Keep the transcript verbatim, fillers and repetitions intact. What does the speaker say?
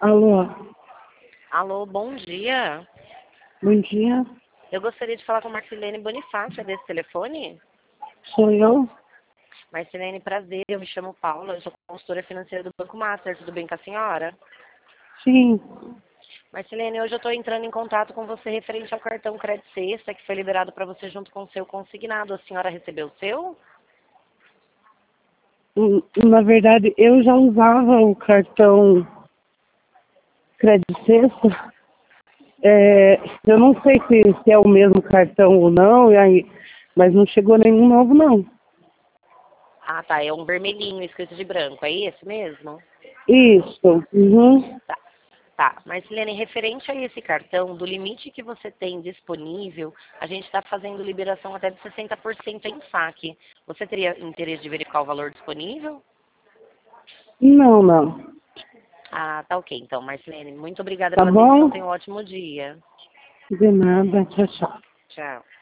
Alô, Alô, bom dia. bom dia, Eu gostaria de falar com Marcilene Bonifácio, é desse telefone? sou eu? Marcilene, prazer, eu me chamo Paula, eu sou consultora financeira do Banco Master, tudo bem com a senhora? Sim, Marcilene, hoje eu estou entrando em contato com você referente ao cartão Crédito Sexta, que foi liberado para você junto com o seu consignado. A senhora recebeu o seu? Hum, na verdade eu já usava o cartão Crédito Sexta, é, eu não sei se, se é o mesmo cartão ou não, e aí, mas não chegou nenhum novo não. Ah, tá, é um vermelhinho escrito de branco, é esse mesmo? Isso, uhum. Tá. Tá, Marcilene, referente a esse cartão, do limite que você tem disponível, a gente está fazendo liberação até de sessenta por cento em saque. Você teria interesse de verificar o valor disponível? Não, não, Ah, tá ok. Então, Marcilene, muito obrigada tá pela atenção. bom? Tenha um ótimo dia. De nada, tchau, tchau. Tchau.